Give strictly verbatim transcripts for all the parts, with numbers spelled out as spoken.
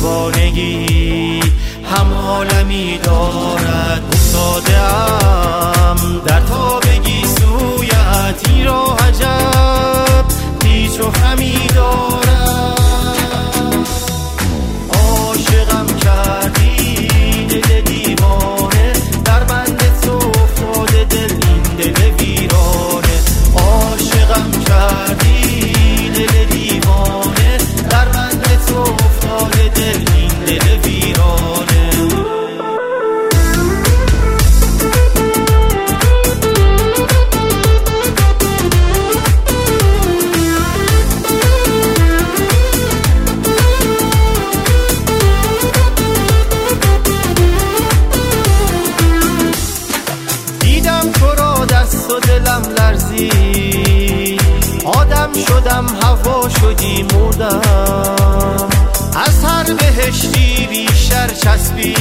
دیوانگی هم عالمی دارد. افتاده‌ام در تابگی سویت، این را عجب پیچ و خمی دارد. عاشقم کردی دل دیوانه، در بند تو افتاده دل این دل ویرانه. عاشقم کردی دل دیوانه، در بند تو افتاده دل این دل ویرانه. دیدم تو را دست و دلم لرزی، آدم شدم هوا شدی مردم. از هر بهشتی بیشتر چسبی،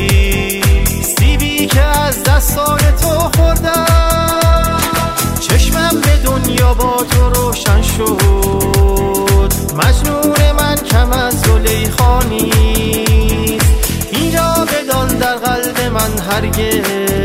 سیبی که از دستان تو خوردم. چشمم به دنیا با تو روشن شد، مجنون من کم از زلیخا نیست. اینجا بدان در قلب من هرگز